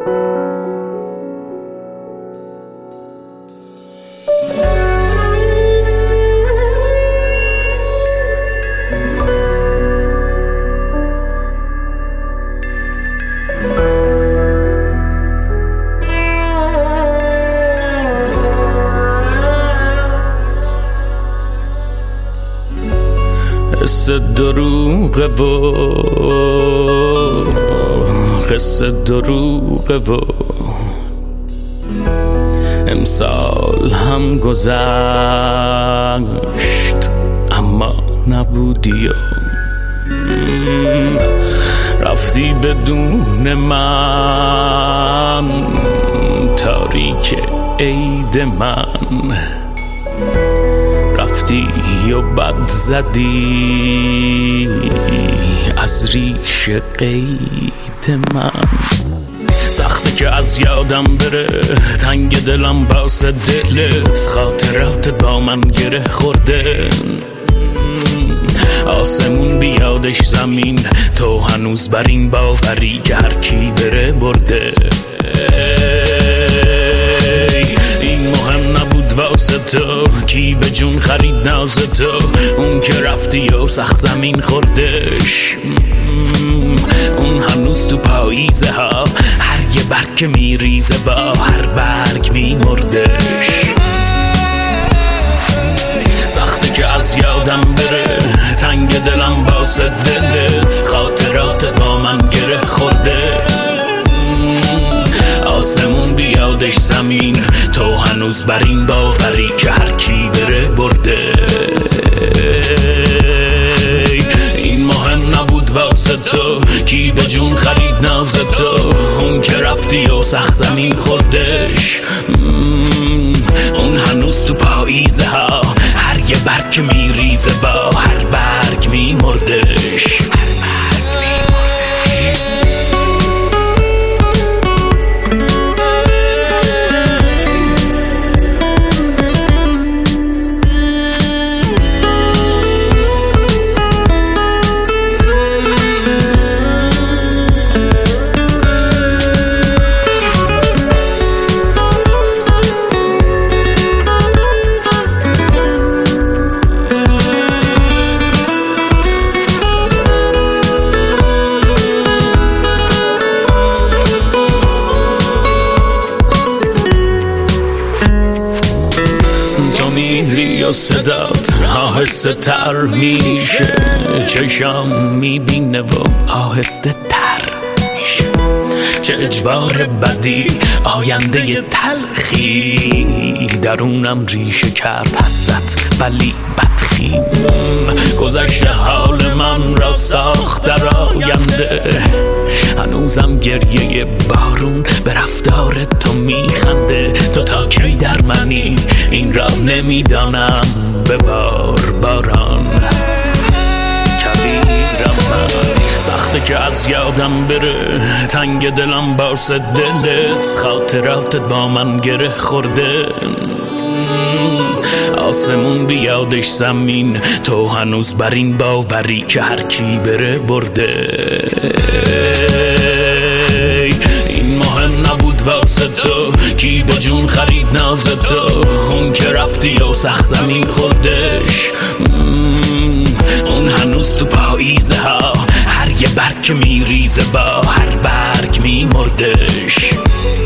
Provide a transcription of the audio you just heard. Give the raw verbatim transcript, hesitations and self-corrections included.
قصه دروغه و قصه دروغه و امسال هم گذشت اما نبودی و رفتی بدون من تاریک عید من رفتی و بد زدی از ریش قید من سخته که از یادم بره تنگ دلم باس دلت خاطرات با من گره خورده آسمون بیادش زمین تو هنوز بر این باوری که هر کی بره برده این مهم نبود واسه تو کی به جون خرید ناز تو اون که رفتی و سخت زمین خوردش اون هنوز تو پاییزه ها هر یه برگ که میریزه با هر برگ میمردش سخته که از یادم بره تنگ دلم واسه دلت خاطرات با من گره خورده آسمون بیادش زمین تو هنوز بر این باوری که هر کی بره برده این مهم نبود واسه تو کی به جون خرید ناز تو اون که رفتی و سخت زمین خوردش اون هنوز تو پاییزه ها هر یه برگ که میریزه با هر برگ میمردش میری و صدات آهسته تر میشه چشم میبینه و آهسته تر میشه چه اجبار بدی آینده تلخی درونم ریشه کرد حسرت ولی بدخیم گذشته حال من را ساخت در آینده هنوزم گریه بارون به رفتار تو میخنده تو تا کی در منی این را نمیدانم ببار باران کویرم من سخته که از یادم بره تنگ دلم باس دلت خاطراتت با من گره خورده آسمون بیادش زمین تو هنوز بر این باوری که هر کی بره برده این مهم نبود واسه تو کی به جون خرید ناز تو اون که رفتی و سخت زمین خوردش اون هنوز تو پاییزه ها هر یه برگ که میریزه با هر برگ میمردش